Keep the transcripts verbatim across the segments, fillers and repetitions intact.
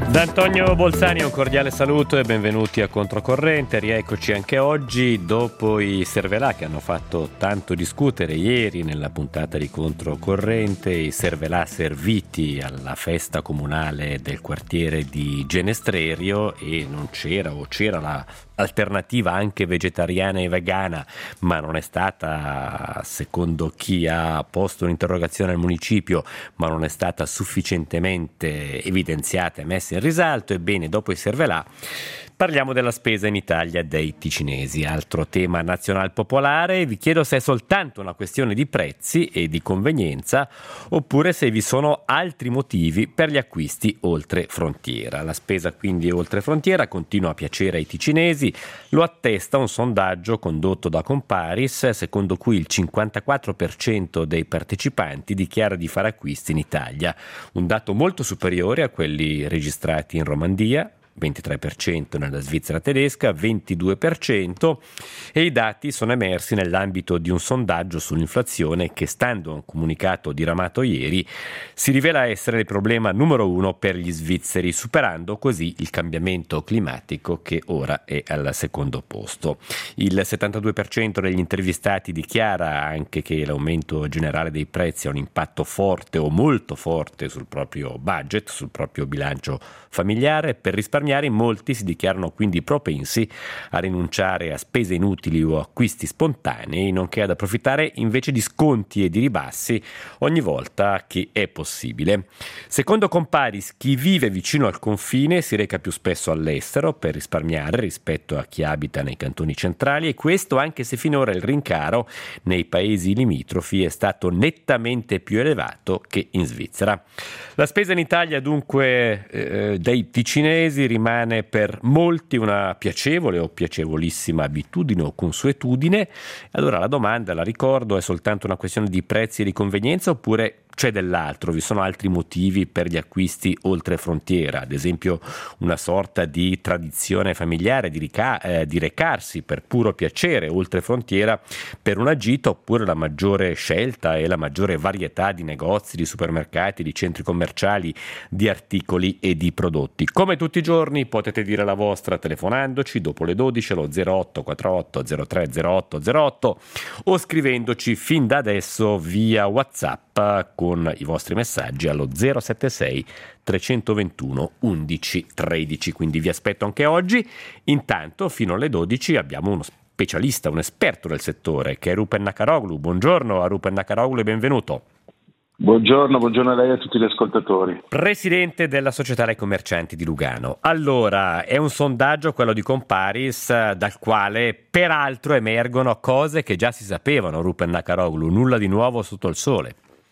Da Antonio Bolzani un cordiale saluto e benvenuti a Controcorrente. Rieccoci anche oggi dopo i Servelà che hanno fatto tanto discutere ieri nella puntata di Controcorrente, i Servelà serviti alla festa comunale del quartiere di Genestrerio, e non c'era o c'era la alternativa anche vegetariana e vegana, ma non è stata, secondo chi ha posto un'interrogazione al municipio, ma non è stata sufficientemente evidenziata e messa in risalto. Ebbene, dopo i Servelà parliamo della spesa in Italia dei ticinesi, altro tema nazional popolare. Vi chiedo se è soltanto una questione di prezzi e di convenienza oppure se vi sono altri motivi per gli acquisti oltre frontiera. La spesa quindi oltre frontiera continua a piacere ai ticinesi, lo attesta un sondaggio condotto da Comparis, secondo cui il cinquantaquattro per cento dei partecipanti dichiara di fare acquisti in Italia, un dato molto superiore a quelli registrati in Romandia, ventitré per cento nella Svizzera tedesca, ventidue per cento, e i dati sono emersi nell'ambito di un sondaggio sull'inflazione che, stando a un comunicato diramato ieri, si rivela essere il problema numero uno per gli svizzeri, superando così il cambiamento climatico che ora è al secondo posto. Il settantadue per cento degli intervistati dichiara anche che l'aumento generale dei prezzi ha un impatto forte o molto forte sul proprio budget, sul proprio bilancio familiare. Per risparmiare molti si dichiarano quindi propensi a rinunciare a spese inutili o acquisti spontanei, nonché ad approfittare invece di sconti e di ribassi ogni volta che è possibile. Secondo Comparis, chi vive vicino al confine si reca più spesso all'estero per risparmiare rispetto a chi abita nei cantoni centrali, e questo anche se finora il rincaro nei paesi limitrofi è stato nettamente più elevato che in Svizzera. La spesa in Italia dunque eh, dei ticinesi rimane per molti una piacevole o piacevolissima abitudine o consuetudine. Allora la domanda, la ricordo, è soltanto una questione di prezzi e di convenienza oppure c'è dell'altro? Vi sono altri motivi per gli acquisti oltre frontiera, ad esempio una sorta di tradizione familiare di, rica- eh, di recarsi per puro piacere oltre frontiera per una gita, oppure la maggiore scelta e la maggiore varietà di negozi, di supermercati, di centri commerciali, di articoli e di prodotti. Come tutti i giorni potete dire la vostra telefonandoci dopo le dodici allo zero otto quattro otto zero tre zero otto zero otto o scrivendoci fin da adesso via WhatsApp con i vostri messaggi allo zero sette sei trecentoventuno undici tredici. Quindi vi aspetto anche oggi. Intanto fino alle dodici abbiamo uno specialista, un esperto del settore, che è Rupen Nakaroglu. Buongiorno a Rupen Nakaroglu e benvenuto. Buongiorno, buongiorno a lei e a tutti gli ascoltatori. Presidente della Società dei Commercianti di Lugano. Allora, è un sondaggio, quello di Comparis, dal quale peraltro emergono cose che già si sapevano, Rupen Nakaroglu, nulla di nuovo sotto il sole.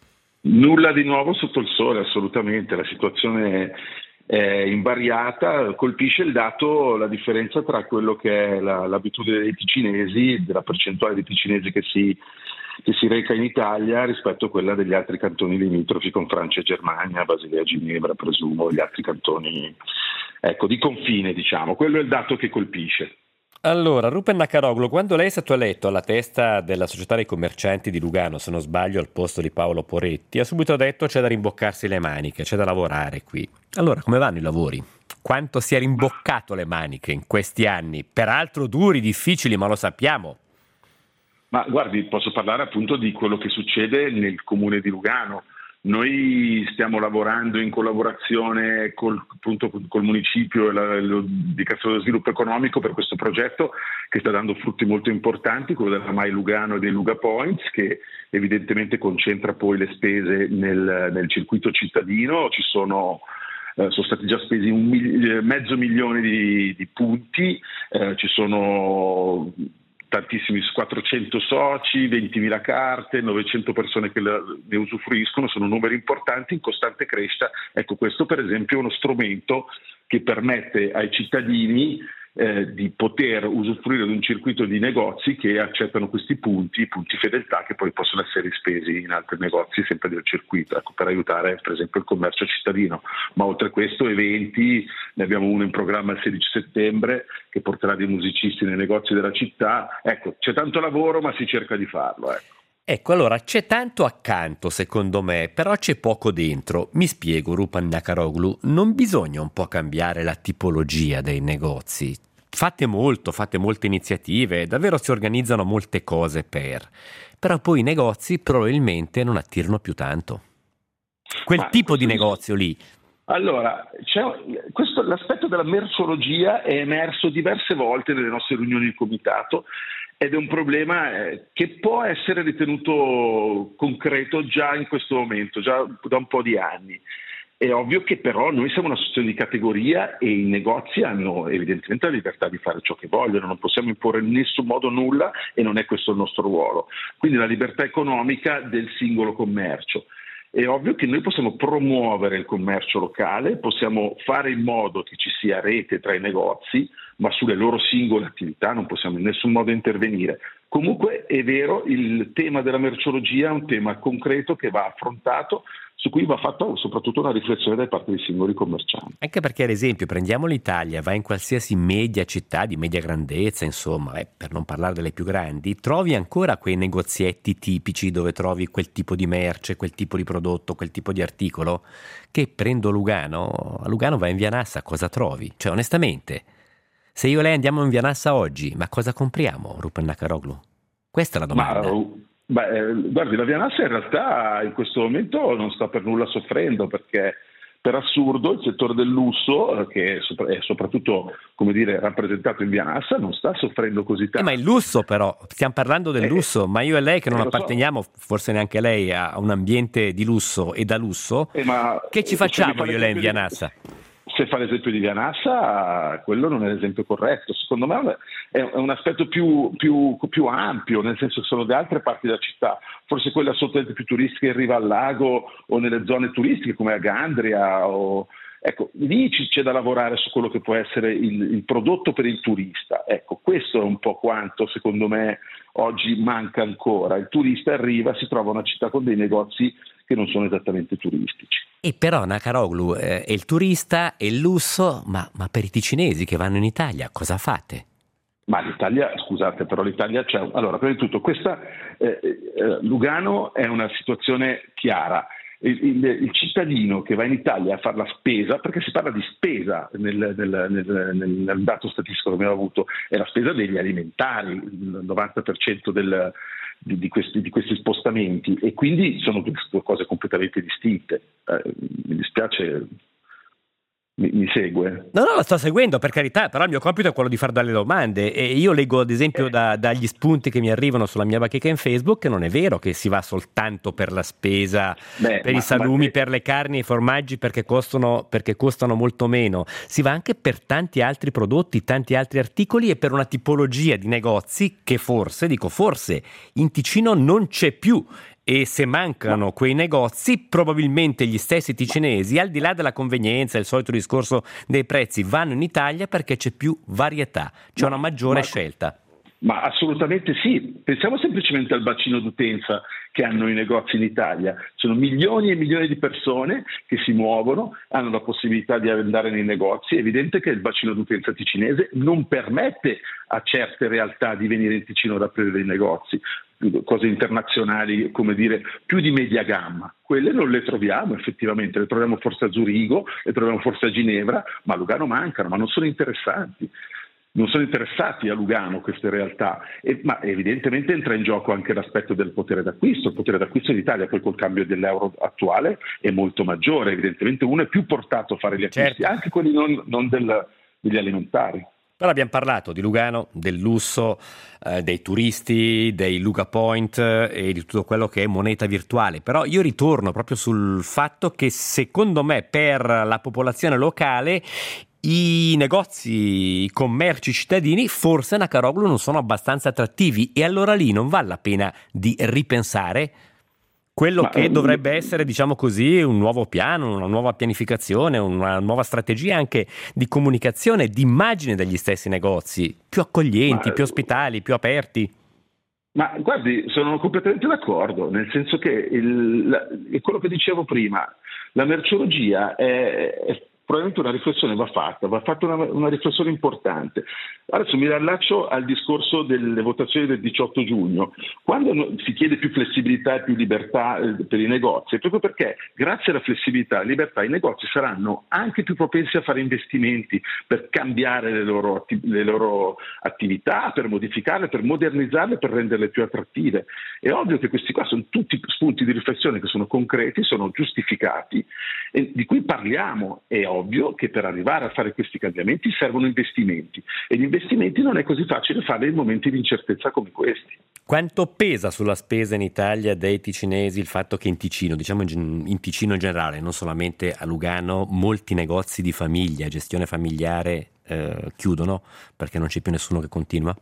Nulla di nuovo sotto il sole, assolutamente. La situazione è invariata, colpisce il dato, la differenza tra quello che è la, l'abitudine dei ticinesi, della percentuale di ticinesi che si, che si reca in Italia rispetto a quella degli altri cantoni limitrofi con Francia e Germania, Basilea, Ginevra, presumo, gli altri cantoni, ecco, di confine, diciamo. Quello è il dato che colpisce. Allora, Rupen Nakaroglu, quando lei è stato eletto alla testa della Società dei Commercianti di Lugano, se non sbaglio al posto di Paolo Poretti, ha subito detto c'è da rimboccarsi le maniche, c'è da lavorare qui. Allora, come vanno i lavori? Quanto si è rimboccato le maniche in questi anni? Peraltro duri, difficili, ma lo sappiamo. Ma guardi, posso parlare appunto di quello che succede nel comune di Lugano. Noi stiamo lavorando in collaborazione col, appunto, col municipio e la, lo Dicastero dello Sviluppo Economico per questo progetto che sta dando frutti molto importanti, quello della Mai Lugano e dei Luga Points, che evidentemente concentra poi le spese nel, nel circuito cittadino. Ci sono Eh, sono stati già spesi un mil- mezzo milione di, di punti, eh, ci sono tantissimi, quattrocento soci, ventimila carte, novecento persone che ne usufruiscono, sono numeri importanti in costante crescita. Ecco, questo per esempio è uno strumento che permette ai cittadini eh, di poter usufruire di un circuito di negozi che accettano questi punti, punti fedeltà, che poi possono essere spesi in altri negozi sempre del circuito, ecco, per aiutare per esempio il commercio cittadino. Ma oltre a questo eventi, ne abbiamo uno in programma il sedici settembre che porterà dei musicisti nei negozi della città. Ecco, c'è tanto lavoro ma si cerca di farlo, ecco. Ecco, allora c'è tanto accanto secondo me, però c'è poco dentro. Mi spiego, Rupan Nakaroglu, non bisogna un po' cambiare la tipologia dei negozi? Fate molto, fate molte iniziative, davvero si organizzano molte cose per... Però poi i negozi probabilmente non attirano più tanto. Quel Ma tipo di questo negozio lì. Allora, c'è, questo, l'aspetto della merceologia è emerso diverse volte nelle nostre riunioni di comitato ed è un problema eh, che può essere ritenuto concreto già in questo momento, già da un po' di anni. È ovvio che però noi siamo un'associazione di categoria e i negozi hanno evidentemente la libertà di fare ciò che vogliono, non possiamo imporre in nessun modo nulla e non è questo il nostro ruolo. Quindi la libertà economica del singolo commercio. È ovvio che noi possiamo promuovere il commercio locale, possiamo fare in modo che ci sia rete tra i negozi, ma sulle loro singole attività non possiamo in nessun modo intervenire. Comunque è vero, il tema della merceologia è un tema concreto che va affrontato, su cui va fatta soprattutto una riflessione da parte dei singoli commercianti. Anche perché, ad esempio, prendiamo l'Italia, vai in qualsiasi media città di media grandezza, insomma, eh, per non parlare delle più grandi, trovi ancora quei negozietti tipici dove trovi quel tipo di merce, quel tipo di prodotto, quel tipo di articolo, che prendo Lugano, a Lugano vai in Via Nassa, cosa trovi? Cioè, onestamente, se io e lei andiamo in Via Nassa oggi, ma cosa compriamo, Rupan Nakaroglu? Questa è la domanda. Ma, beh, eh, guardi, la Via Nassa in realtà in questo momento non sta per nulla soffrendo perché per assurdo il settore del lusso, eh, che è, sopra- è soprattutto come dire, rappresentato in Via Nassa, non sta soffrendo così tanto. Eh, ma il lusso però, stiamo parlando del Eh, lusso, ma io e lei che non eh, lo so. apparteniamo, forse neanche lei, a un ambiente di lusso e da lusso, Eh, ma che ci se mi facciamo fa io e lei in Via l'esempio di- Nassa? Se fa l'esempio di Via Nassa, quello non è l'esempio corretto. Secondo me è è un aspetto più, più, più ampio, nel senso che sono da altre parti della città, forse quelle assolutamente più turistiche in riva al lago o nelle zone turistiche come a Gandria. O... Ecco, lì ci- c'è da lavorare su quello che può essere il, il prodotto per il turista. Ecco, questo è un po' quanto secondo me oggi manca ancora. Il turista arriva, si trova una città con dei negozi che non sono esattamente turistici. E però Nakaroglu eh, è il turista, è il lusso, ma, ma per i ticinesi che vanno in Italia cosa fate? Ma l'Italia, scusate, però l'Italia c'è. Allora, prima di tutto, questa eh, eh, Lugano è una situazione chiara. Il, il, il cittadino che va in Italia a fare la spesa, perché si parla di spesa nel, nel, nel, nel, nel dato statistico che abbiamo avuto, è la spesa degli alimentari, il novanta per cento del, di, di, questi, di questi spostamenti, e quindi sono due cose completamente distinte. Eh, mi dispiace. Mi, mi segue? No, no, la sto seguendo per carità, però il mio compito è quello di fare delle domande e io leggo ad esempio da, dagli spunti che mi arrivano sulla mia bacheca in Facebook che non è vero che si va soltanto per la spesa, Beh, per ma, i salumi, ma, per le carni e i formaggi perché costano, perché costano molto meno, si va anche per tanti altri prodotti, tanti altri articoli e per una tipologia di negozi che forse, dico forse, in Ticino non c'è più. E se mancano quei negozi, probabilmente gli stessi ticinesi, al di là della convenienza, il solito discorso dei prezzi, vanno in Italia perché c'è più varietà, c'è una maggiore ma, scelta. Ma assolutamente sì, pensiamo semplicemente al bacino d'utenza che hanno i negozi in Italia. Sono milioni e milioni di persone che si muovono, hanno la possibilità di andare nei negozi. È evidente che il bacino d'utenza ticinese non permette a certe realtà di venire in Ticino ad aprire dei negozi, cose internazionali, come dire, più di media gamma. Quelle non le troviamo effettivamente, le troviamo forse a Zurigo, le troviamo forse a Ginevra, ma a Lugano mancano, ma non sono interessanti. Non sono interessati a Lugano queste realtà, e, ma evidentemente entra in gioco anche l'aspetto del potere d'acquisto. Il potere d'acquisto in Italia poi col cambio dell'euro attuale è molto maggiore, evidentemente uno è più portato a fare gli acquisti, Certo. anche quelli non, non del, degli alimentari. Però abbiamo parlato di Lugano, del lusso, eh, dei turisti, dei Luga Point eh, e di tutto quello che è moneta virtuale. Però io ritorno proprio sul fatto che secondo me per la popolazione locale i negozi, i commerci cittadini forse a Nakaroglu non sono abbastanza attrattivi e allora lì non vale la pena di ripensare quello Ma, che dovrebbe essere, diciamo così, un nuovo piano, una nuova pianificazione, una nuova strategia anche di comunicazione, di immagine degli stessi negozi, più accoglienti, ma, più ospitali, più aperti. Ma guardi, sono completamente d'accordo, nel senso che il, la, è quello che dicevo prima, la merceologia è, è probabilmente una riflessione va fatta, va fatta una, una riflessione importante. Adesso mi riallaccio al discorso delle votazioni del diciotto giugno. Quando si chiede più flessibilità e più libertà per i negozi, è proprio perché grazie alla flessibilità e libertà i negozi saranno anche più propensi a fare investimenti per cambiare le loro, le loro attività, per modificarle, per modernizzarle, per renderle più attrattive. È ovvio che questi qua sono tutti spunti di riflessione che sono concreti, sono giustificati e di cui parliamo. È ovvio che per arrivare a fare questi cambiamenti servono investimenti e gli investimenti non è così facile farli in momenti di incertezza come questi. Quanto pesa sulla spesa in Italia dei ticinesi il fatto che in Ticino, diciamo in Ticino in generale, non solamente a Lugano, molti negozi di famiglia, gestione familiare eh, chiudono perché non c'è più nessuno che continua?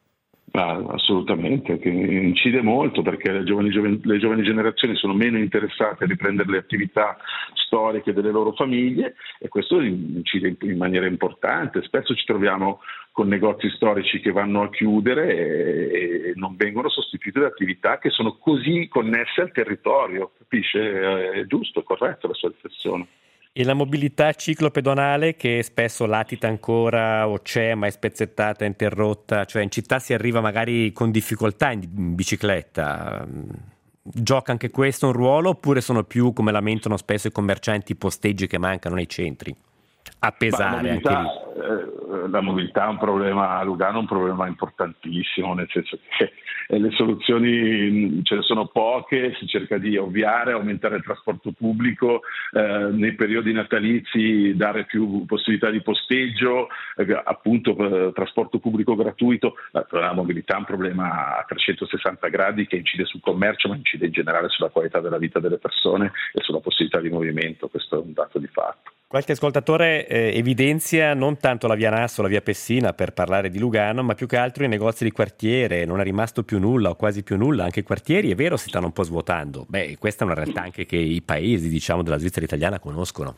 Ah, assolutamente, che incide molto perché le giovani, le giovani generazioni sono meno interessate a riprendere le attività storiche delle loro famiglie e questo incide in maniera importante. Spesso ci troviamo con negozi storici che vanno a chiudere e, e non vengono sostituite da attività che sono così connesse al territorio, capisce? È giusto, è corretta la sua riflessione. E la mobilità ciclopedonale che spesso latita ancora o c'è ma è spezzettata, interrotta, cioè in città si arriva magari con difficoltà in bicicletta, gioca anche questo un ruolo oppure sono più, come lamentano spesso i commercianti, posteggi che mancano nei centri? A pesare mobilità, anche lì. Eh, la mobilità è un problema a Lugano, è un problema importantissimo, nel senso che eh, le soluzioni ce ne sono poche, si cerca di ovviare, aumentare il trasporto pubblico, eh, nei periodi natalizi dare più possibilità di posteggio, eh, appunto eh, trasporto pubblico gratuito. La, la mobilità è un problema a trecentosessanta gradi che incide sul commercio, ma incide in generale sulla qualità della vita delle persone e sulla possibilità di movimento, questo è un dato di fatto. Qualche ascoltatore eh, evidenzia non tanto la via Nasso, la via Pessina per parlare di Lugano, ma più che altro i negozi di quartiere, non è rimasto più nulla o quasi più nulla, anche i quartieri è vero si stanno un po' svuotando. Beh, questa è una realtà anche che i paesi, diciamo, della Svizzera italiana conoscono.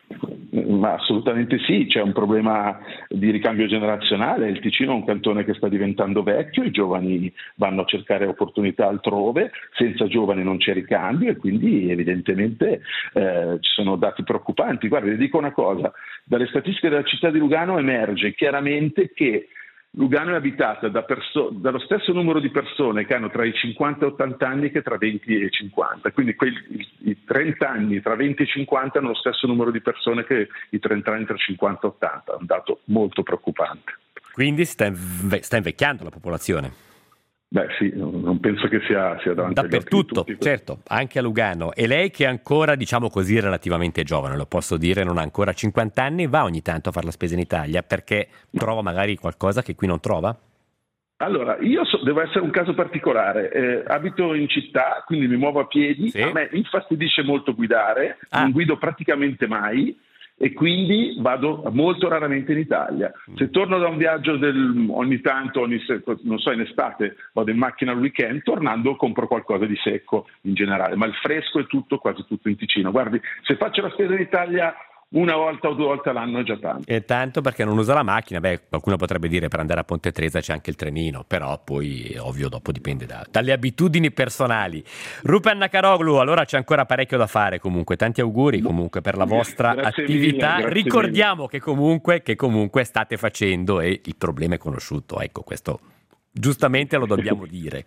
Ma assolutamente sì, c'è un problema di ricambio generazionale, il Ticino è un cantone che sta diventando vecchio, i giovani vanno a cercare opportunità altrove, senza giovani non c'è ricambio e quindi evidentemente eh, ci sono dati preoccupanti. Guarda, vi dico una cosa, dalle statistiche della città di Lugano emerge chiaramente che Lugano è abitata da perso- dallo stesso numero di persone che hanno tra i cinquanta e ottanta anni che tra venti e cinquanta, quindi quei, i, i trenta anni tra venti e cinquanta hanno lo stesso numero di persone che i trenta anni tra cinquanta e ottanta, è un dato molto preoccupante. Quindi sta, inve- sta invecchiando la popolazione? Beh sì, non penso che sia, sia davanti dappertutto, agli occhi di tutti. Certo, anche a Lugano. E lei che è ancora, diciamo così, relativamente giovane, lo posso dire, non ha ancora cinquanta anni, va ogni tanto a fare la spesa in Italia perché trova magari qualcosa che qui non trova? Allora, io so, devo essere un caso particolare, eh, abito in città, quindi mi muovo a piedi, sì. A me infastidisce molto guidare, ah. non guido praticamente mai, e quindi vado molto raramente in Italia. Se torno da un viaggio del, ogni tanto, ogni, non so, in estate vado in macchina al weekend, tornando compro qualcosa di secco in generale, ma il fresco è tutto, quasi tutto in Ticino. Guardi, se faccio la spesa in Italia una volta o due volte all'anno è già tanto. E tanto perché non usa la macchina, beh, qualcuno potrebbe dire per andare a Ponte Tresa c'è anche il trenino, però poi ovvio dopo dipende da, dalle abitudini personali. Rupen Nakaroglu, allora c'è ancora parecchio da fare comunque, tanti auguri comunque per la vostra grazie attività, mille, ricordiamo mille. che comunque, che comunque state facendo e il problema è conosciuto, ecco questo giustamente lo dobbiamo dire.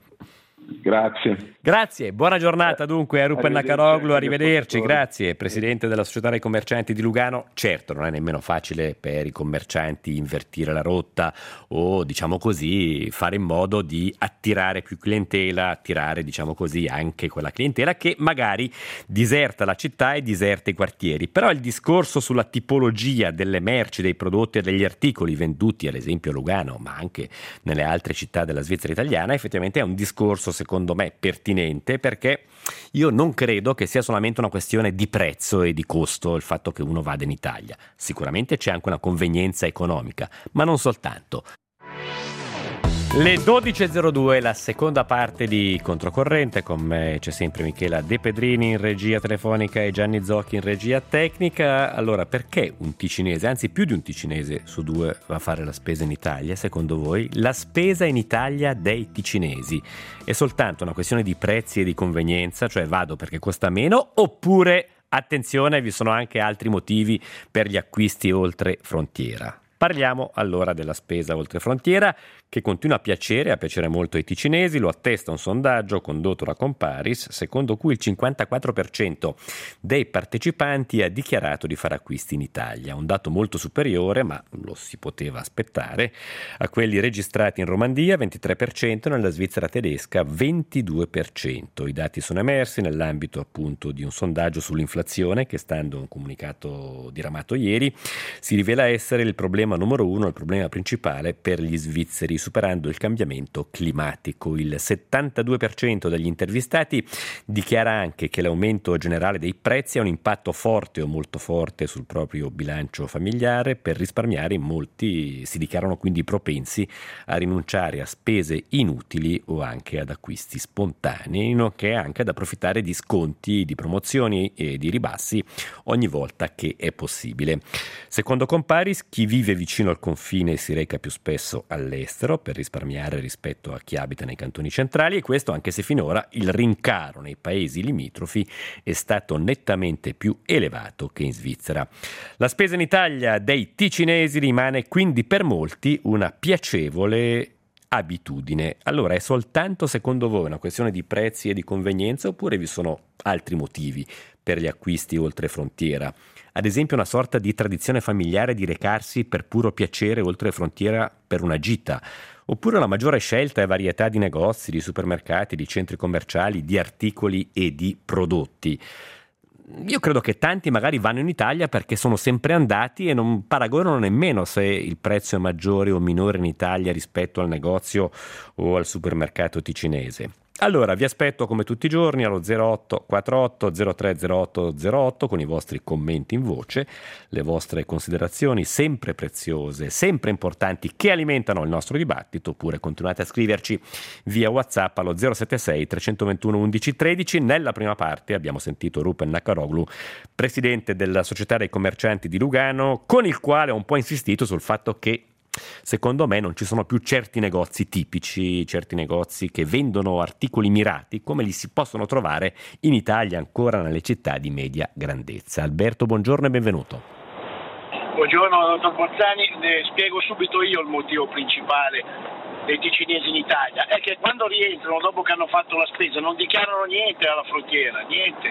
Grazie. Grazie, buona giornata dunque a Rupen Nakaroglu, arrivederci, grazie. Presidente della Società dei Commercianti di Lugano. Certo, non è nemmeno facile per i commercianti invertire la rotta o, diciamo così, fare in modo di attirare più clientela, attirare, diciamo così, anche quella clientela che magari diserta la città e diserta i quartieri. Però il discorso sulla tipologia delle merci, dei prodotti e degli articoli venduti, ad esempio a Lugano, ma anche nelle altre città della Svizzera italiana, effettivamente è un discorso secondo me pertinente, perché io non credo che sia solamente una questione di prezzo e di costo il fatto che uno vada in Italia. Sicuramente c'è anche una convenienza economica, ma non soltanto. Le dodici e zero due, la seconda parte di Controcorrente, con me c'è sempre Michela De Pedrini in regia telefonica e Gianni Zocchi in regia tecnica. Allora, perché un ticinese, anzi più di un ticinese su due va a fare la spesa in Italia, secondo voi? La spesa in Italia dei ticinesi è soltanto una questione di prezzi e di convenienza, cioè vado perché costa meno, oppure attenzione, vi sono anche altri motivi per gli acquisti oltre frontiera. Parliamo allora della spesa oltre frontiera, che continua a piacere, a piacere molto ai ticinesi. Lo attesta un sondaggio condotto da Comparis, secondo cui il cinquantaquattro per cento dei partecipanti ha dichiarato di fare acquisti in Italia, un dato molto superiore, ma lo si poteva aspettare, a quelli registrati in Romandia, ventitré per cento, e nella Svizzera tedesca, ventidue per cento. I dati sono emersi nell'ambito appunto di un sondaggio sull'inflazione che, stando a un comunicato diramato ieri, si rivela essere il problema numero uno, il problema principale per gli svizzeri, superando il cambiamento climatico. Il settantadue per cento degli intervistati dichiara anche che l'aumento generale dei prezzi ha un impatto forte o molto forte sul proprio bilancio familiare. Per risparmiare, molti si dichiarano quindi propensi a rinunciare a spese inutili o anche ad acquisti spontanei, nonché anche ad approfittare di sconti, di promozioni e di ribassi ogni volta che è possibile. Secondo Comparis, chi vive vicino al confine si reca più spesso all'estero per risparmiare rispetto a chi abita nei cantoni centrali, e questo anche se finora il rincaro nei paesi limitrofi è stato nettamente più elevato che in Svizzera. La spesa in Italia dei ticinesi rimane quindi per molti una piacevole abitudine. Allora, è soltanto secondo voi una questione di prezzi e di convenienza, oppure vi sono altri motivi per gli acquisti oltre frontiera? Ad esempio una sorta di tradizione familiare di recarsi per puro piacere oltre frontiera per una gita, oppure una maggiore scelta e varietà di negozi, di supermercati, di centri commerciali, di articoli e di prodotti. Io credo che tanti magari vanno in Italia perché sono sempre andati e non paragonano nemmeno se il prezzo è maggiore o minore in Italia rispetto al negozio o al supermercato ticinese. Allora, vi aspetto come tutti i giorni allo zero otto quarantotto zero tre zero otto zero otto con i vostri commenti in voce, le vostre considerazioni sempre preziose, sempre importanti, che alimentano il nostro dibattito, oppure continuate a scriverci via WhatsApp allo zero sette sei tre due uno undici tredici. Nella prima parte abbiamo sentito Rupen Nakaroglu, presidente della Società dei Commercianti di Lugano, con il quale ho un po' insistito sul fatto che secondo me non ci sono più certi negozi tipici, certi negozi che vendono articoli mirati come li si possono trovare in Italia, ancora nelle città di media grandezza. Alberto, buongiorno e benvenuto. Buongiorno dottor Bozzani, ne spiego subito io il motivo principale dei ticinesi in Italia. È che quando rientrano dopo che hanno fatto la spesa non dichiarano niente alla frontiera, niente,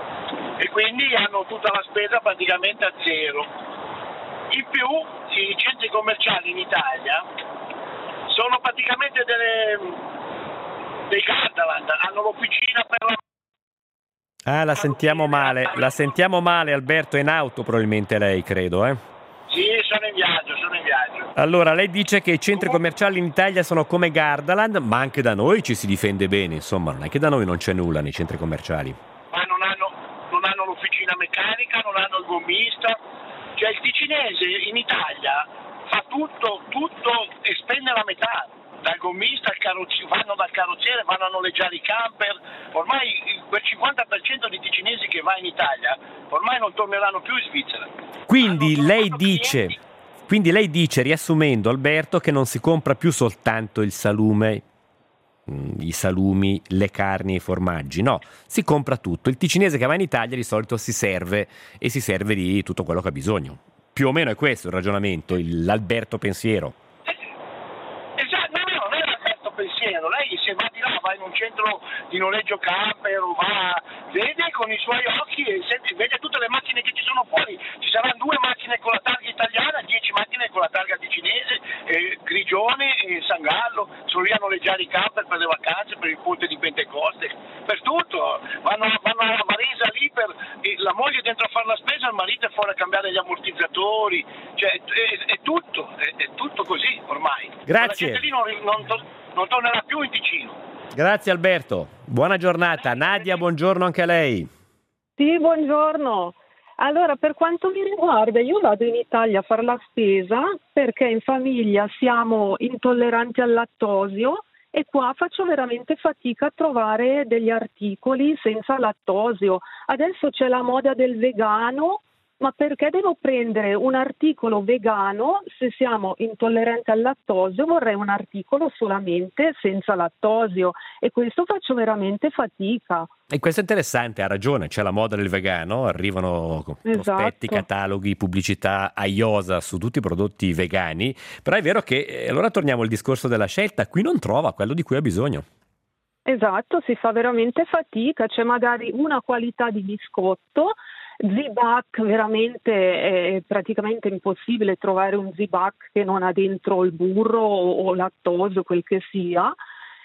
e quindi hanno tutta la spesa praticamente a zero. In più i centri commerciali in Italia sono praticamente delle, dei Gardaland, hanno l'officina per la... Ah, la sentiamo male, la sentiamo male Alberto, è in auto probabilmente lei, credo, eh? Sì, sono in viaggio, sono in viaggio. Allora, lei dice che i centri commerciali in Italia sono come Gardaland, ma anche da noi ci si difende bene, insomma, non è che da noi non c'è nulla nei centri commerciali. Ma non hanno, non hanno l'officina meccanica, non hanno il gommista. Cioè il ticinese in Italia fa tutto, tutto e spende la metà, dal gommista al carrozziere, vanno dal carrozziere, vanno a noleggiare i camper. Ormai quel cinquanta per cento di ticinesi che va in Italia ormai non torneranno più in Svizzera. Quindi lei dice, quindi lei dice, riassumendo Alberto, che non si compra più soltanto il salume, i salumi, le carni e i formaggi, no, si compra tutto. Il ticinese che va in Italia di solito si serve e si serve di tutto quello che ha bisogno. Più o meno è questo il ragionamento, il, l'Alberto pensiero. Esatto, no, no, non è l'Alberto pensiero. Lei se va di là, va in un centro di noleggio camper o va, vede con i suoi occhi e sente, vede tutte le macchine che ci sono fuori. Ci saranno due macchine con la targa italiana, dieci macchine con la targa ticinese, eh, Grigione e San Gallo, sono lì a noleggiare i camper per le vacanze, per il ponte di Pentecoste, per tutto. Vanno, vanno a Marisa lì per eh, la moglie dentro a fare la spesa, il marito è fuori a cambiare gli ammortizzatori, cioè è, è tutto, è, è tutto così ormai. Grazie. La gente lì non, non, non tornerà più in Ticino. Grazie Alberto, buona giornata. Nadia, buongiorno anche a lei. Sì, buongiorno. Allora, per quanto mi riguarda, io vado in Italia a fare la spesa perché in famiglia siamo intolleranti al lattosio e qua faccio veramente fatica a trovare degli articoli senza lattosio. Adesso c'è la moda del vegano, ma perché devo prendere un articolo vegano se siamo intolleranti al lattosio? Vorrei un articolo solamente senza lattosio e questo faccio veramente fatica. E questo è interessante, ha ragione, c'è la moda del vegano, arrivano prospetti, Esatto. cataloghi, pubblicità a iosa su tutti i prodotti vegani, però è vero che, eh, allora torniamo al discorso della scelta, qui non trova quello di cui ha bisogno. Esatto, si fa veramente fatica, c'è magari una qualità di biscotto, Z-Back veramente è praticamente impossibile trovare un Z-Back che non ha dentro il burro o, o lattosio, quel che sia,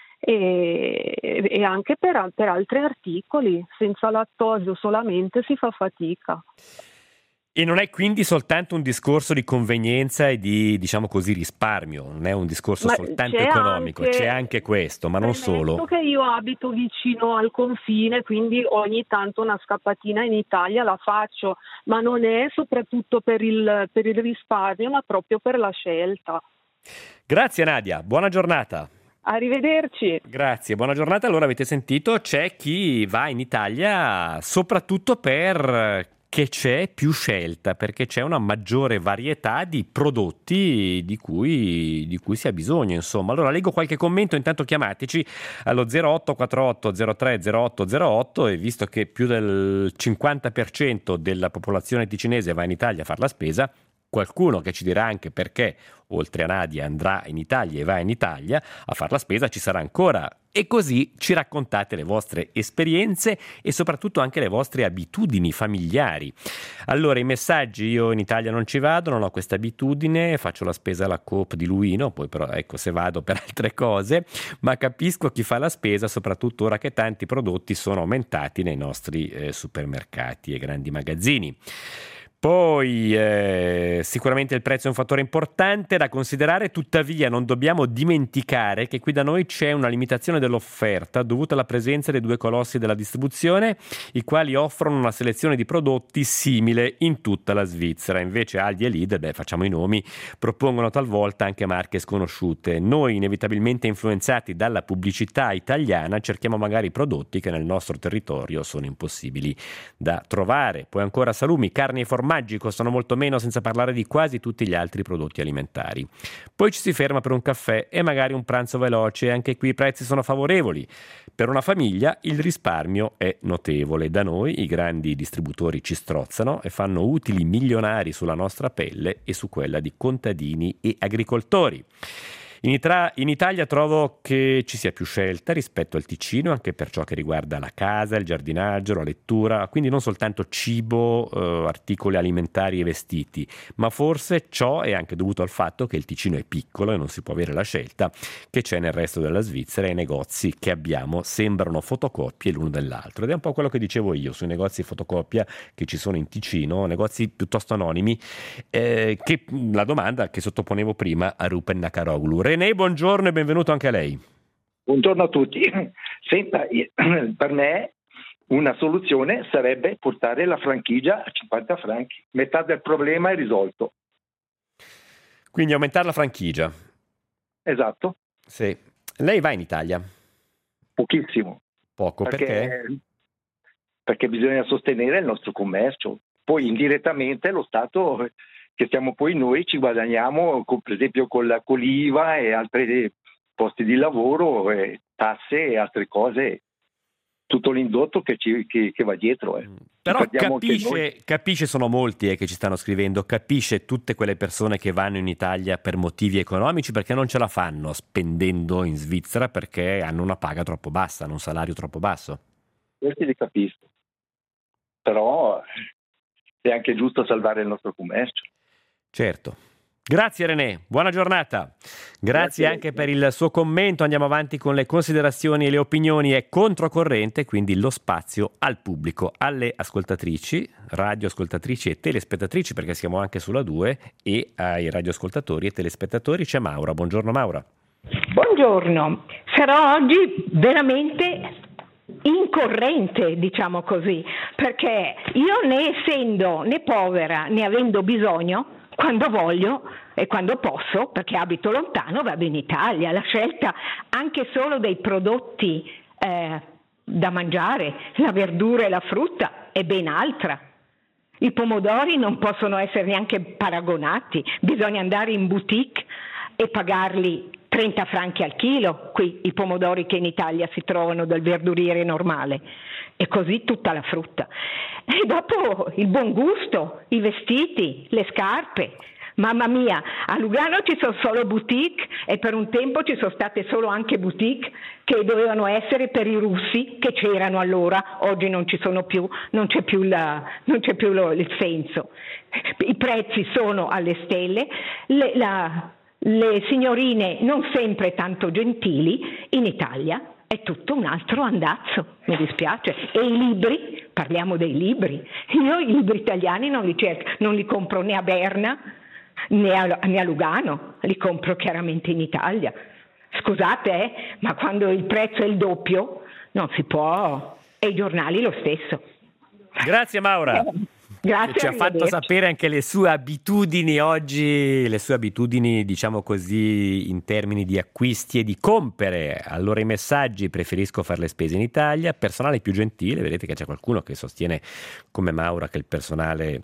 e, e anche per, per altri articoli, senza lattosio solamente si fa fatica. E non è quindi soltanto un discorso di convenienza e di, diciamo così, risparmio, non è un discorso Ma soltanto c'è economico, anche- c'è anche questo, ma non solo. Premesso che io abito vicino al confine, quindi ogni tanto una scappatina in Italia la faccio, ma non è soprattutto per il, per il risparmio, ma proprio per la scelta. Grazie Nadia, buona giornata. Arrivederci. Grazie, buona giornata. Allora avete sentito, c'è chi va in Italia soprattutto per che c'è più scelta, perché c'è una maggiore varietà di prodotti di cui, di cui si ha bisogno, insomma. Allora leggo qualche commento, intanto chiamateci allo zero otto quattro otto zero tre zero otto zero otto e visto che più del cinquanta per cento della popolazione ticinese va in Italia a fare la spesa, qualcuno che ci dirà anche perché, oltre a Nadia, andrà in Italia e va in Italia a fare la spesa ci sarà ancora. E così ci raccontate le vostre esperienze e soprattutto anche le vostre abitudini familiari. Allora, i messaggi: io in Italia non ci vado, non ho questa abitudine, faccio la spesa alla Coop di Luino, poi però ecco se vado per altre cose, ma capisco chi fa la spesa, soprattutto ora che tanti prodotti sono aumentati nei nostri eh, supermercati e grandi magazzini. Poi eh, sicuramente il prezzo è un fattore importante da considerare, tuttavia non dobbiamo dimenticare che qui da noi c'è una limitazione dell'offerta dovuta alla presenza dei due colossi della distribuzione, i quali offrono una selezione di prodotti simile in tutta la Svizzera. Invece Aldi e Lidl, beh, facciamo i nomi, propongono talvolta anche marche sconosciute. Noi, inevitabilmente influenzati dalla pubblicità italiana, cerchiamo magari prodotti che nel nostro territorio sono impossibili da trovare. Poi ancora salumi, carni e formaggi costano molto meno, senza parlare di quasi tutti gli altri prodotti alimentari. Poi ci si ferma per un caffè e magari un pranzo veloce, anche qui i prezzi sono favorevoli. Per una famiglia il risparmio è notevole. Da noi i grandi distributori ci strozzano e fanno utili milionari sulla nostra pelle e su quella di contadini e agricoltori. In, Itra- in Italia trovo che ci sia più scelta rispetto al Ticino, anche per ciò che riguarda la casa, il giardinaggio, la lettura, quindi non soltanto cibo, eh, articoli alimentari e vestiti, ma forse ciò è anche dovuto al fatto che il Ticino è piccolo e non si può avere la scelta che c'è nel resto della Svizzera e i negozi che abbiamo sembrano fotocopie l'uno dell'altro. Ed è un po' quello che dicevo io sui negozi fotocopia che ci sono in Ticino, negozi piuttosto anonimi, eh, che la domanda che sottoponevo prima a Rupen Nakaroglu. René, buongiorno e benvenuto anche a lei. Buongiorno a tutti. Senta, per me una soluzione sarebbe portare la franchigia a cinquanta franchi. Metà del problema è risolto. Quindi aumentare la franchigia. Esatto. Sì. Lei va in Italia? Pochissimo. Poco, perché? Perché, perché bisogna sostenere il nostro commercio. Poi indirettamente lo Stato, che siamo poi noi, ci guadagniamo, con, per esempio con, la, con l'I V A e altri posti di lavoro, e tasse e altre cose, tutto l'indotto che, ci, che, che va dietro. Eh. Però capisce, capisce, sono molti eh, che ci stanno scrivendo, capisce tutte quelle persone che vanno in Italia per motivi economici, perché non ce la fanno spendendo in Svizzera, perché hanno una paga troppo bassa, hanno un salario troppo basso. Questi li capisco, però è anche giusto salvare il nostro commercio. Certo. Grazie René, buona giornata. Grazie, Grazie anche per il suo commento. Andiamo avanti con le considerazioni e le opinioni. È controcorrente, quindi lo spazio al pubblico, alle ascoltatrici, radioascoltatrici e telespettatrici, perché siamo anche sulla due, e ai radioascoltatori e telespettatori. C'è Maura. Buongiorno Maura. Buongiorno. Sarò oggi veramente incorrente, diciamo così, perché io, né essendo né povera né avendo bisogno, quando voglio e quando posso, perché abito lontano, vado in Italia. La scelta anche solo dei prodotti eh, da mangiare, la verdura e la frutta, è ben altra. I pomodori non possono essere neanche paragonati, bisogna andare in boutique e pagarli trenta franchi al chilo, qui i pomodori che in Italia si trovano dal verduriere normale, e così tutta la frutta. E dopo il buon gusto, i vestiti, le scarpe. Mamma mia, a Lugano ci sono solo boutique e per un tempo ci sono state solo anche boutique che dovevano essere per i russi che c'erano allora, oggi non ci sono più, non c'è più, la, non c'è più lo, il senso. I prezzi sono alle stelle, le, la, le signorine non sempre tanto gentili, in Italia è tutto un altro andazzo, mi dispiace. E i libri, parliamo dei libri, io i libri italiani non li, cerco, non li compro né a Berna, né a, né a Lugano, li compro chiaramente in Italia. Scusate, eh, ma quando il prezzo è il doppio non si può, e i giornali lo stesso. Grazie Maura. Grazie, ci ha fatto sapere anche le sue abitudini oggi, le sue abitudini, diciamo così, in termini di acquisti e di compere. Allora i messaggi: preferisco fare le spese in Italia, personale più gentile. Vedete che c'è qualcuno che sostiene come Maura che il personale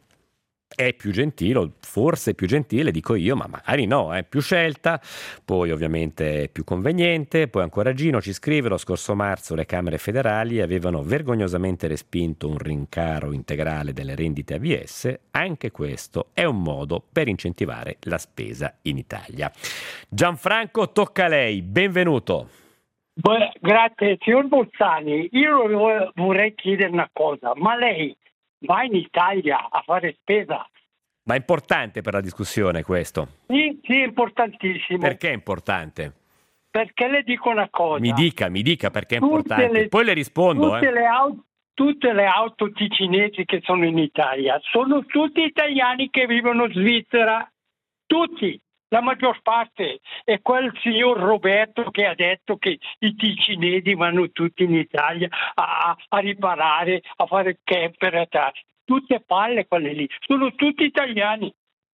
è più gentile, forse più gentile, dico io, ma magari no, è più scelta, poi ovviamente è più conveniente. Poi ancora Gino ci scrive: lo scorso marzo le Camere federali avevano vergognosamente respinto un rincaro integrale delle rendite A B S, anche questo è un modo per incentivare la spesa in Italia. Gianfranco, tocca a lei, benvenuto. Beh, grazie signor Bozzani, io vorrei chiedere una cosa, ma lei va in Italia a fare spesa? Ma è importante per la discussione questo? Sì, sì, è importantissimo. Perché è importante? Perché le dico una cosa. Mi dica, mi dica perché è Tutte importante. le, Poi le rispondo. Tutte, eh. le auto, tutte le auto ticinesi che sono in Italia sono tutti italiani che vivono in Svizzera. Tutti, la maggior parte. E quel signor Roberto che ha detto che i ticinesi vanno tutti in Italia a, a riparare, a fare camper, tutte palle quelle lì, sono tutti italiani.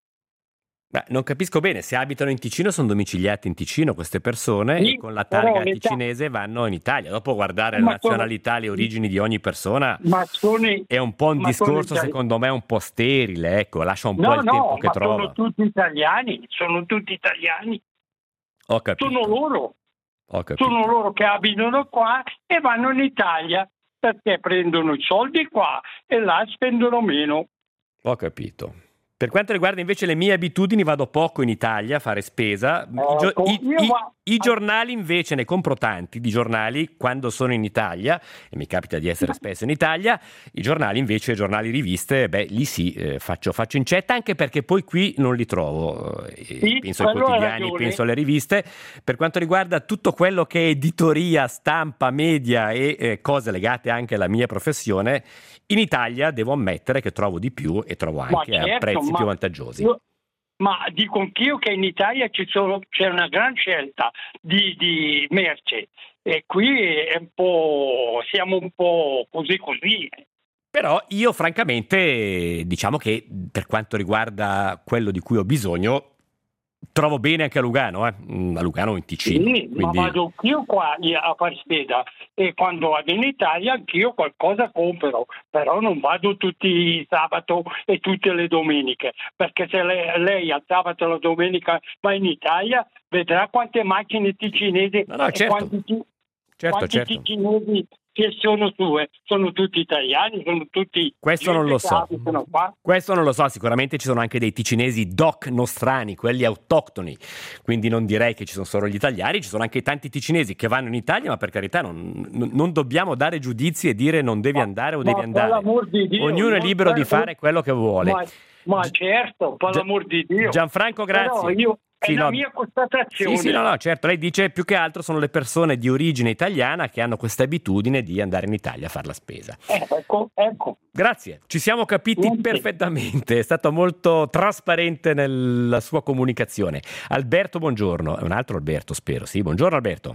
Ma non capisco bene, se abitano in Ticino sono domiciliati in Ticino queste persone, sì, e con la targa ticinese Ita- vanno in Italia. Dopo guardare ma la nazionalità, sono, le origini di ogni persona ma sono, è un po' un ma discorso sono, secondo me un po' sterile, ecco, lascia un no, po' il no, tempo che ma trova. sono tutti italiani, sono tutti italiani. Ho capito. Sono loro, Ho capito. sono loro che abitano qua e vanno in Italia perché prendono i soldi qua e là spendono meno. Ho capito. Per quanto riguarda invece le mie abitudini, vado poco in Italia a fare spesa. I, gio- Ecco, i- io i- va- i giornali invece ne compro tanti di giornali quando sono in Italia, e mi capita di essere spesso in Italia. I giornali invece, giornali, riviste, beh, lì sì, eh, faccio, faccio incetta, anche perché poi qui non li trovo. Eh, Sì, penso ai quello hai quotidiani, ragione. penso alle riviste. Per quanto riguarda tutto quello che è editoria, stampa, media e eh, cose legate anche alla mia professione, in Italia devo ammettere che trovo di più e trovo anche Ma certo, a prezzi ma più vantaggiosi. io- Ma dico anch'io che in Italia ci sono, c'è una gran scelta di, di merce e qui è un po', siamo un po' così così. Però io francamente diciamo che per quanto riguarda quello di cui ho bisogno trovo bene anche a Lugano, eh? a Lugano in Ticino. Sì, Quindi... ma vado anch'io qua a fare spesa e quando vado in Italia anch'io qualcosa compro, però non vado tutti i sabato e tutte le domeniche, perché se lei, lei al sabato e la domenica va in Italia vedrà quante macchine ticinesi No, no, e certo. quanti, ti- Certo, quanti certo. ticinesi che sono sue, sono tutti italiani, sono tutti Questo non gente lo che so. abitano qua. Questo non lo so, sicuramente ci sono anche dei ticinesi doc nostrani, quelli autoctoni, quindi non direi che ci sono solo gli italiani, ci sono anche tanti ticinesi che vanno in Italia, ma per carità non, non- non dobbiamo dare giudizi e dire non devi Ma- andare o ma devi per andare. l'amor di Dio, Ognuno è non- libero di per- fare quello che vuole. Ma, ma Gi- certo, per Gia- l'amor di Dio. Gianfranco, grazie. Però io, è Sì, la no. mia constatazione. Sì, sì, no, no, certo. Lei dice più che altro sono le persone di origine italiana che hanno questa abitudine di andare in Italia a fare la spesa. Eh, ecco, ecco. Grazie, ci siamo capiti Niente. perfettamente, è stato molto trasparente nella sua comunicazione. Alberto, buongiorno. È un altro Alberto, spero. Sì, buongiorno Alberto.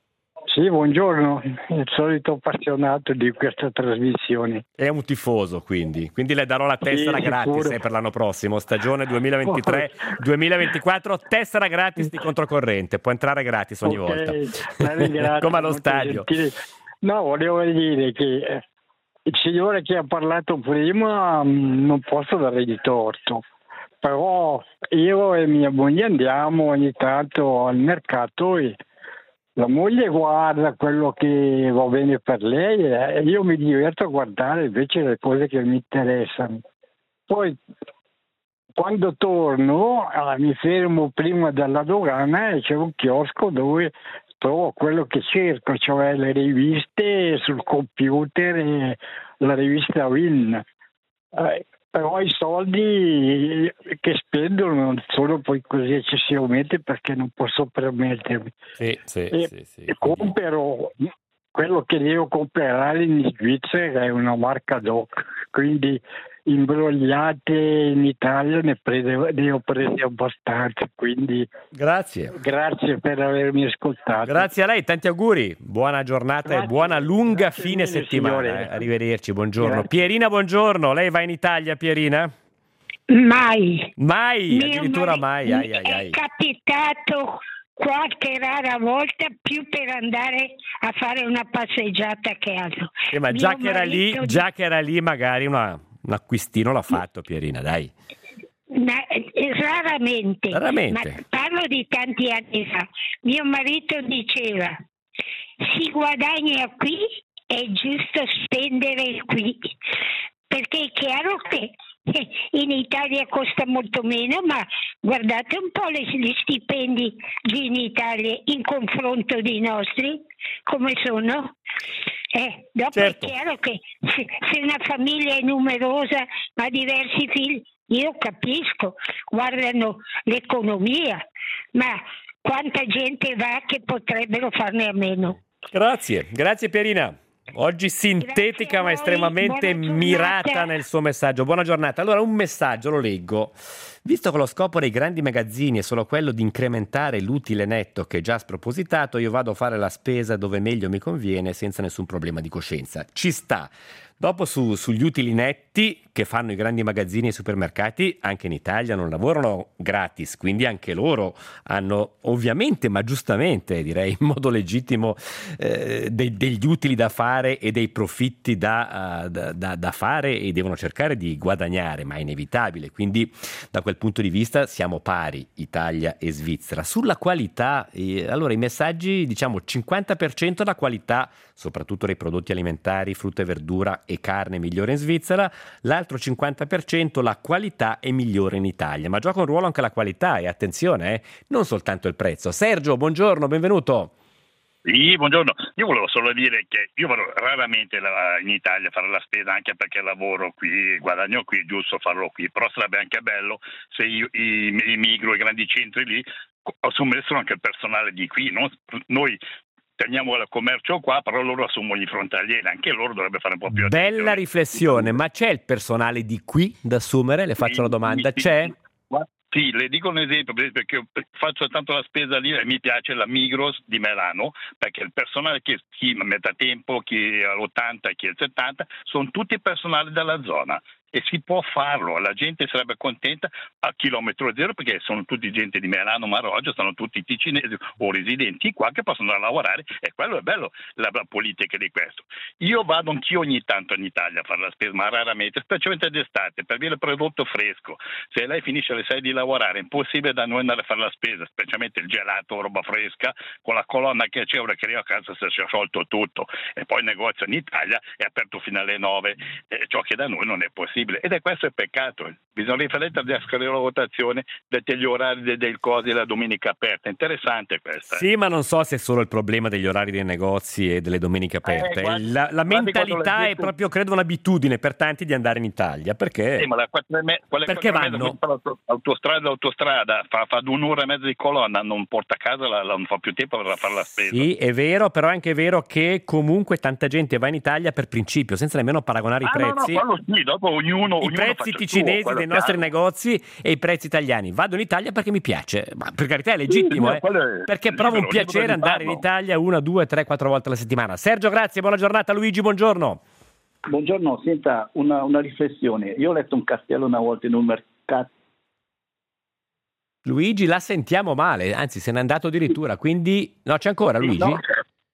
Sì, buongiorno, il solito appassionato di questa trasmissione. È un tifoso, quindi. Quindi le darò la tessera Sì, gratis sicuro. eh, per l'anno prossimo, stagione duemilaventitré duemilaventiquattro, tessera gratis di controcorrente, può entrare gratis ogni Ok, volta. la ringrazio, Come allo molto stadio. gentile. No, volevo dire che eh, il signore che ha parlato prima mh, non posso dare di torto, però io e mia moglie andiamo ogni tanto al mercato e la moglie guarda quello che va bene per lei e io mi diverto a guardare invece le cose che mi interessano. Poi quando torno eh, mi fermo prima dalla dogana e c'è un chiosco dove trovo quello che cerco, cioè le riviste sul computer e la rivista Win. Eh, però i soldi che spendo non sono poi così eccessivamente perché non posso permettermi. Sì, sì, e, sì, sì. e compro quello che devo comprare in Svizzera, è una marca doc, quindi imbrogliate in Italia ne, prese, ne ho prese abbastanza, quindi grazie. Grazie per avermi ascoltato. Grazie a lei, tanti auguri, buona giornata grazie, e buona lunga fine mille, settimana. Eh. Arrivederci, buongiorno. Grazie. Pierina, buongiorno. Lei va in Italia, Pierina? Mai. Mai, Mio addirittura mai. Ai, ai, ai. È capitato qualche rara volta più per andare a fare una passeggiata che altro. Eh, ma già che, era lì, di... già che era lì magari una, un acquistino l'ha fatto, Pierina, dai. Ma, raramente, raramente, ma parlo di tanti anni fa. Mio marito diceva: si guadagna qui, è giusto spendere qui, perché è chiaro che in Italia costa molto meno, ma guardate un po' gli stipendi in Italia in confronto dei nostri, come sono. Eh, dopo certo. È chiaro che se, se una famiglia è numerosa ma ha diversi figli, io capisco, guardano l'economia, ma quanta gente va che potrebbero farne a meno. Grazie, grazie Pierina. Oggi sintetica ma estremamente mirata nel suo messaggio. Buona giornata. Allora un messaggio lo leggo. Visto che lo scopo dei grandi magazzini è solo quello di incrementare l'utile netto che è già spropositato, io vado a fare la spesa dove meglio mi conviene senza nessun problema di coscienza. Ci sta. Dopo su, sugli utili netti che fanno i grandi magazzini e i supermercati, anche in Italia non lavorano gratis, quindi anche loro hanno ovviamente, ma giustamente direi in modo legittimo, eh, de, degli utili da fare e dei profitti da, uh, da, da, da fare e devono cercare di guadagnare, ma è inevitabile, quindi da quel punto di vista siamo pari Italia e Svizzera. Sulla qualità, eh, allora i messaggi diciamo cinquanta per cento la qualità, soprattutto dei prodotti alimentari, frutta e verdura e carne migliore in Svizzera, l'altro cinquanta per cento la qualità è migliore in Italia, ma gioca un ruolo anche la qualità e attenzione, eh, non soltanto il prezzo. Sergio, buongiorno, benvenuto. Sì, buongiorno. Io volevo solo dire che io vado raramente in Italia a fare la spesa, anche perché lavoro qui, guadagno qui, è giusto farlo qui, però sarebbe anche bello se io immigro ai grandi centri lì assumessero anche il personale di qui, no? Noi teniamo il commercio qua, però loro assumono i frontalieri, anche loro dovrebbe fare un po' più attenzione. Bella riflessione, ma c'è il personale di qui da assumere? Le faccio una domanda, c'è? Sì, le dico un esempio, perché faccio tanto la spesa lì e mi piace la Migros di Milano, perché il personale che chi a metà tempo, chi all'ottanta, chi al settanta, sono tutti personali della zona. E si può farlo, la gente sarebbe contenta a chilometro zero perché sono tutti gente di Milano, Maroggio, sono tutti ticinesi o residenti qua che possono lavorare e quello è bello, la, la politica di questo. Io vado anch'io ogni tanto in Italia a fare la spesa, ma raramente, specialmente d'estate, per via del prodotto fresco. Se lei finisce alle sei di lavorare è impossibile da noi andare a fare la spesa, specialmente il gelato, roba fresca, con la colonna che c'è, ora che io a casa si è sciolto tutto e poi il negozio in Italia è aperto fino alle nove, eh, ciò che da noi non è possibile. Ed è questo il peccato, bisogna riflettere di scrivere la votazione degli orari dei, dei cosi la domenica aperta, interessante questa. Sì, ma non so se è solo il problema degli orari dei negozi e delle domeniche aperte, eh, guardi, la, la mentalità è proprio credo un'abitudine per tanti di andare in Italia, perché? Sì, ma la quattro e me- perché vanno? Autostrada, autostrada, fa, fa un'ora e mezza di colonna, non porta a casa, la, la, non fa più tempo per fare la spesa. Sì, è vero, però è anche vero che comunque tanta gente va in Italia per principio, senza nemmeno paragonare ah, i prezzi. No, no, quello sì, dopo ognuno Ognuno, I ognuno prezzi ticinesi suo, dei nostri chiaro. negozi e i prezzi italiani. Vado in Italia perché mi piace, ma per carità è legittimo, sì, eh, è perché provo un piacere andare in Italia una, due, tre, quattro volte alla settimana. Sergio, grazie, buona giornata. Luigi, buongiorno. Buongiorno, senta, una, una riflessione. Io ho letto un castello una volta in un mercato. Luigi, la sentiamo male, anzi se n'è andato addirittura, quindi... No, c'è ancora Luigi? No,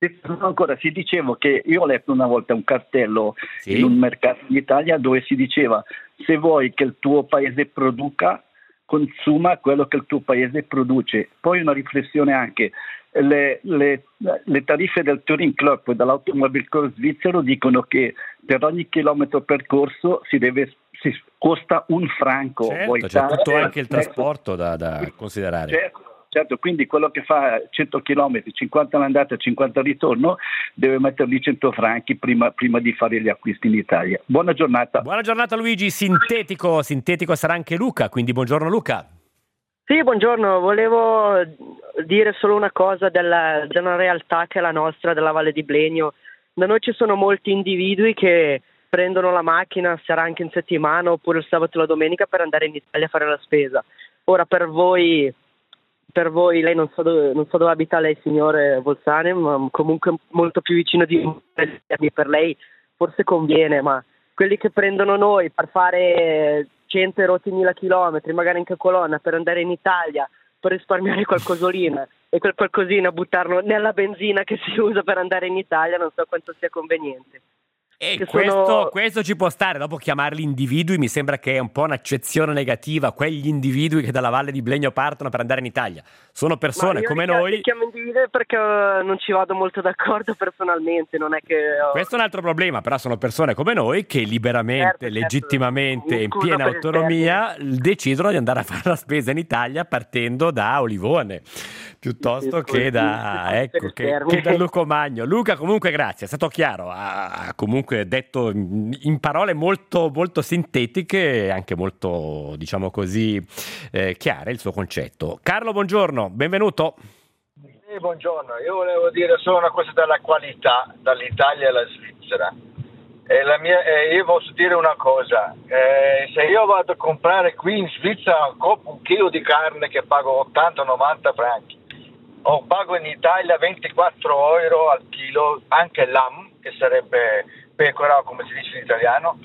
Ancora si diceva che io ho letto una volta un cartello sì? in un mercato in Italia dove si diceva: se vuoi che il tuo paese produca, consuma quello che il tuo paese produce. Poi una riflessione anche: le, le, le tariffe del Touring Club e dell'Automobile Club svizzero dicono che per ogni chilometro percorso si deve si costa un franco. Certo, Vuoi c'è stare- tutto anche il trasporto da, da considerare. Certo, certo, quindi quello che fa cento chilometri, cinquanta all'andata e cinquanta al ritorno, deve metterli cento franchi prima, prima di fare gli acquisti in Italia. Buona giornata. Buona giornata Luigi, sintetico, sintetico sarà anche Luca, quindi buongiorno Luca. Sì, buongiorno, volevo dire solo una cosa della, della realtà che è la nostra, della Valle di Blegno. Da noi ci sono molti individui che prendono la macchina, sarà anche in settimana oppure il sabato e la domenica, per andare in Italia a fare la spesa. Ora per voi, per voi lei non so dove, non so dove abita lei signore Volsane, ma comunque molto più vicino di me, per lei forse conviene, ma quelli che prendono noi per fare cento e rotti mila chilometri, magari anche colonna, per andare in Italia, per risparmiare qualcosolina e quel qualcosina buttarlo nella benzina che si usa per andare in Italia, non so quanto sia conveniente. E Che questo, sono- questo ci può stare, dopo chiamarli individui mi sembra che è un po' un'accezione negativa, quegli individui che dalla Valle di Blegno partono per andare in Italia. Sono persone Ma io come li chiamo- noi. li chiamo individui perché eh, non ci vado molto d'accordo personalmente, non è che... ho- Questo è un altro problema, però sono persone come noi che liberamente, Certo, certo. legittimamente, Mi in scuso piena per il autonomia, decidono di andare a fare la spesa in Italia partendo da Olivone, piuttosto Sì, sì, che sì, da, sì, ecco, per il che, termine. che da Lucomagno. Luca, comunque grazie, è stato chiaro, ha, ha comunque detto in in parole molto, molto sintetiche e anche molto, diciamo così, eh, chiare il suo concetto. Carlo, buongiorno, benvenuto. Sì, buongiorno, io volevo dire solo una cosa della qualità dall'Italia alla Svizzera. E la mia, eh, io posso dire una cosa, eh, se io vado a comprare qui in Svizzera un, co- un chilo di carne che pago ottanta novanta franchi, o pago in Italia ventiquattro euro al chilo, anche lam, che sarebbe pecora come si dice in italiano,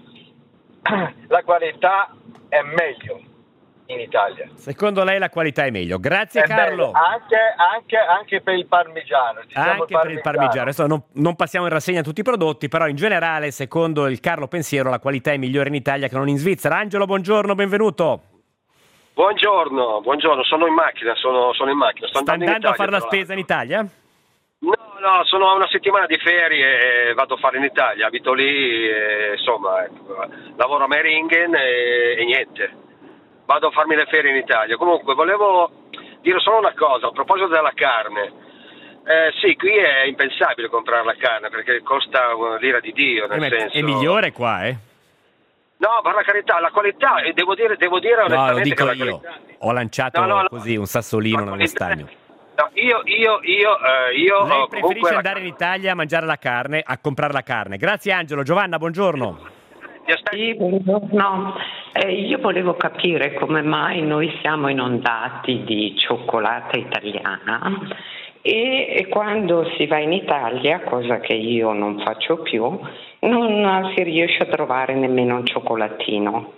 la qualità è meglio in Italia. Secondo lei la qualità è meglio. Grazie È Carlo. meglio, anche, anche, anche per il parmigiano. Diciamo Anche per il parmigiano, adesso non, non passiamo in rassegna tutti i prodotti, però in generale, secondo il Carlo pensiero, la qualità è migliore in Italia che non in Svizzera. Angelo, buongiorno, benvenuto. Buongiorno, buongiorno, sono in macchina, sono, sono in macchina. Sto Sta andando, andando in a fare la Italia, spesa in Italia? No, no, sono a una settimana di ferie e vado a fare in Italia, abito lì, e, insomma, ecco, lavoro a Meiringen e, e niente, vado a farmi le ferie in Italia. Comunque volevo dire solo una cosa, a proposito della carne. Eh, sì, qui è impensabile comprare la carne perché costa una lira di Dio, nel Eh, ma senso... È migliore qua, eh? No, per la carità, la qualità, e devo dire, devo dire No, lo onestamente dico che la io. qualità... Ho lanciato No, no, no. così un sassolino nello stagno. No, io, io, io, eh, io Lei oh, preferisce comunque la- andare in Italia a mangiare la carne, a comprare la carne. Grazie Angelo. Giovanna, buongiorno. Sì, buongiorno. Eh, io volevo capire come mai noi siamo inondati di cioccolata italiana e, e quando si va in Italia, cosa che io non faccio più, non si riesce a trovare nemmeno un cioccolatino.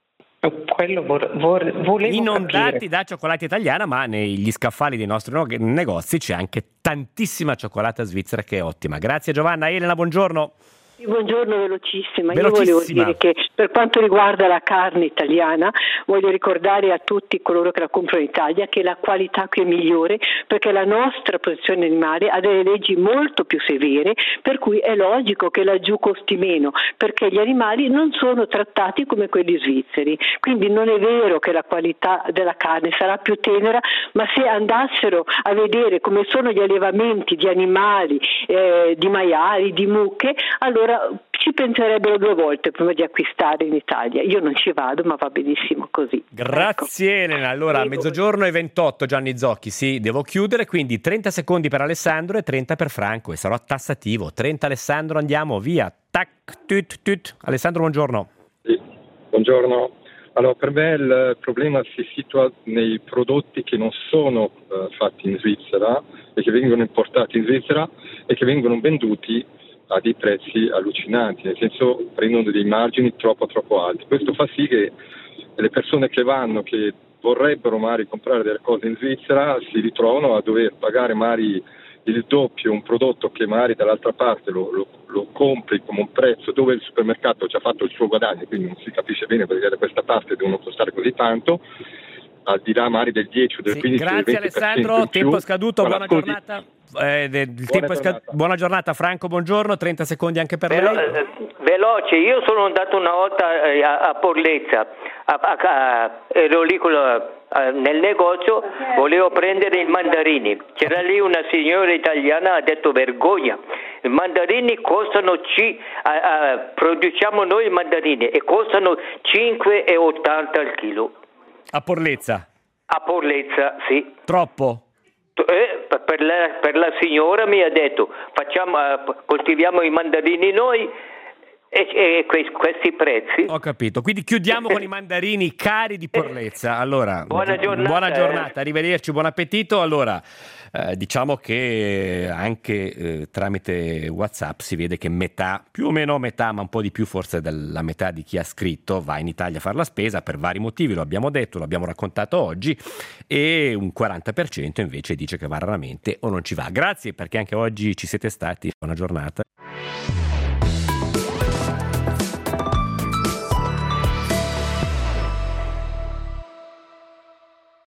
Quello vor, vor, volevo Inondati capire. da cioccolata italiana, ma negli scaffali dei nostri no- negozi c'è anche tantissima cioccolata svizzera che è ottima. Grazie Giovanna. Elena, buongiorno. Buongiorno, velocissima. Io Velocissima. volevo dire che per quanto riguarda la carne italiana voglio ricordare a tutti coloro che la comprano in Italia che la qualità qui è migliore perché la nostra produzione animale ha delle leggi molto più severe, per cui è logico che laggiù costi meno perché gli animali non sono trattati come quelli svizzeri, quindi non è vero che la qualità della carne sarà più tenera, ma se andassero a vedere come sono gli allevamenti di animali, eh, di maiali, di mucche, allora ci penserebbero due volte prima di acquistare in Italia. Io non ci vado, ma va benissimo così. Grazie Elena. Allora, a mezzogiorno e ventotto Gianni Zocchi, sì, devo chiudere, quindi trenta secondi per Alessandro e trenta per Franco e sarò tassativo. trenta Alessandro, andiamo via. Tac, tut, tut. Alessandro, buongiorno. Sì, buongiorno. Allora, per me il problema si situa nei prodotti che non sono uh, fatti in Svizzera e che vengono importati in Svizzera e che vengono venduti a dei prezzi allucinanti, nel senso prendono dei margini troppo troppo alti. Questo fa sì che le persone che vanno, che vorrebbero magari comprare delle cose in Svizzera, si ritrovano a dover pagare magari il doppio un prodotto che magari dall'altra parte lo, lo, lo compri come un prezzo dove il supermercato ha già fatto il suo guadagno, quindi non si capisce bene perché da questa parte devono costare così tanto, al di là magari del dieci o del sì, quindici grazie del venti per cento Alessandro, in più. tempo scaduto, Allora, buona scusi, giornata. Eh, de, il buona, tempo è giornata. Scad- buona giornata Franco, buongiorno, trenta secondi anche per Velo- lei. eh, veloce, io sono andato una volta eh, a, a Porlezza, a, a, a, ero lì con la- a- nel negozio, volevo prendere i mandarini, c'era lì una signora italiana, ha detto vergogna, i mandarini costano, ci, a, a, produciamo noi i mandarini e costano cinque e ottanta al chilo. A Porlezza? A Porlezza, sì. Troppo? Eh, per, la, per la signora mi ha detto facciamo, coltiviamo i mandarini noi e, e que, questi prezzi. Ho capito, quindi chiudiamo con i mandarini cari di Porlezza. Allora, buona giornata, buona giornata, eh. arrivederci, buon appetito. Allora, eh, diciamo che anche eh, tramite WhatsApp si vede che metà, più o meno metà, ma un po' di più forse della metà di chi ha scritto va in Italia a fare la spesa per vari motivi, lo abbiamo detto, lo abbiamo raccontato oggi, e un quaranta per cento invece dice che va raramente o non ci va. Grazie perché anche oggi ci siete stati, buona giornata.